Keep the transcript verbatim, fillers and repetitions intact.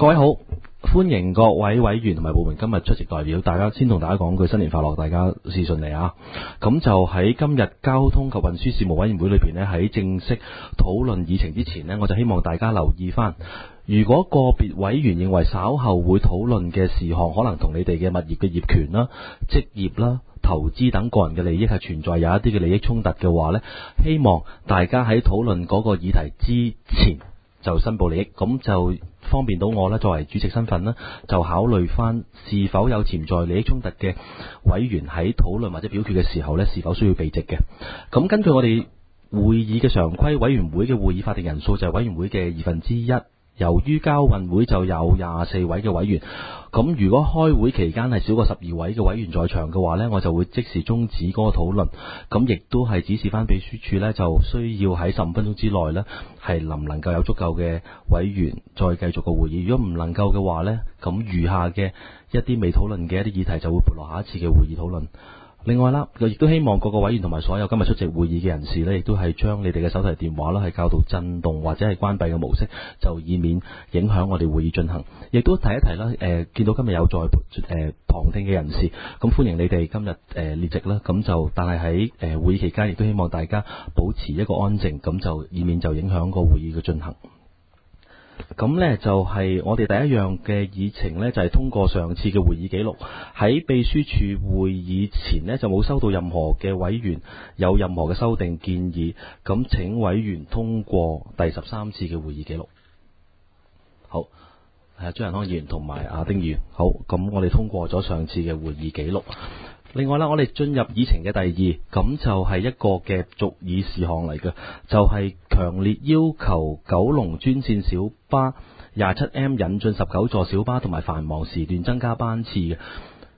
各位好，歡迎各位委員同埋部門今日出席代表，大家先同大家講句新年快樂，大家事順利啊！咁就喺今日交通及運輸事務委員會裏邊呢，喺正式討論議程之前呢，我就希望大家留意翻，如果個別委員認為稍後會討論嘅事項可能同你哋嘅物業嘅業權啦、職業啦、投資等個人嘅利益係存在有一啲嘅利益衝突嘅話呢，希望大家喺討論嗰個議題之前就申報利益，咁就方便到我啦，作為主席身份啦，就考慮翻是否有潛在利益衝突嘅委員喺討論或者表決嘅時候呢，是否需要避席嘅。咁根據我哋會議嘅常規，委員會嘅會議法定人數就係委員會嘅二分之一。由於交運會就有廿四位嘅委員，咁如果開會期間係少過十二位嘅委員在場嘅話呢，我就會即時終止嗰個討論。咁亦都係指示翻秘書處呢，就需要喺十五分鐘之內呢，係能唔能夠有足夠嘅委員再繼續個會議。如果唔能夠嘅話呢，咁餘下嘅一啲未討論嘅一啲議題就會撥落下一次嘅會議討論。另外啦，亦都希望各個委員同埋所有今日出席會議嘅人士呢，亦都係將你哋嘅手提電話啦，係校到震動或者係關閉嘅模式，就以免影響我哋會議進行。亦都提一提啦，誒、呃，見到今日有在誒、呃、旁聽嘅人士，咁歡迎你哋今日誒、呃、列席啦。咁就但係喺誒會議期間，亦都希望大家保持一個安靜，咁就以免就影響個會議嘅進行。咁呢就係我哋第一樣嘅議程呢，就係通過上次嘅會議記錄。喺秘書處會議前呢，就冇收到任何嘅委員有任何嘅修訂建議。咁請委員通過第十三次嘅會議記錄。好，係張仁康議員同埋阿丁議員。好，咁我哋通過咗上次嘅會議記錄。另外啦，我哋進入議程嘅第二，咁就係一個嘅續議事項嚟嘅，就係、是、強烈要求九龍專線小巴廿七 M 引進十九座小巴同埋繁忙時段增加班次嘅。